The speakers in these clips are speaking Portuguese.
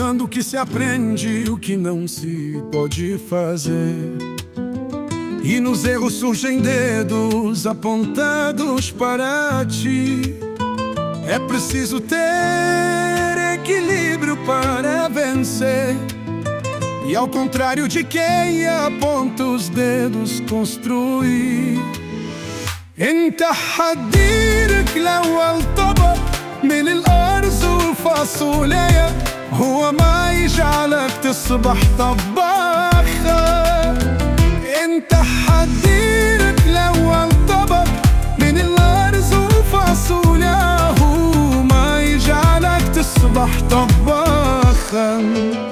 ensinando o que se aprende e o que não se pode fazer. E nos erros surgem dedos apontados para ti. É preciso ter equilíbrio para vencer. E ao contrário de quem aponta os dedos, construir. انت حديرك الأول طبق من الأرز والفاصوليا، هو ما يجعلك تصبح طباخة. انت حديرك الأول طبق من الأرز والفاصوليا، هو ما يجعلك تصبح طباخة.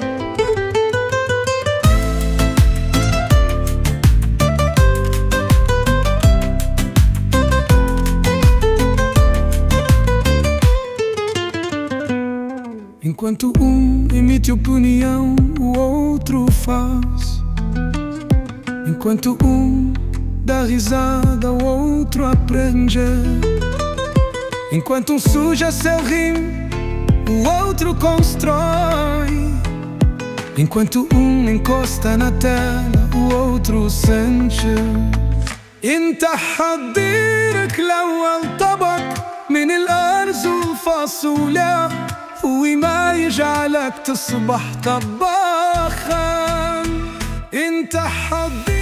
Enquanto emite opinião, o outro faz. Enquanto dá risada, o outro aprende. Enquanto suja seu rimo, o outro constrói. Enquanto encosta na tela, o outro sente. انت حضيرك الأول طبق من الأرز والفاصوليا، هو ما يجعلك تصبح طباخا. انت حضيرك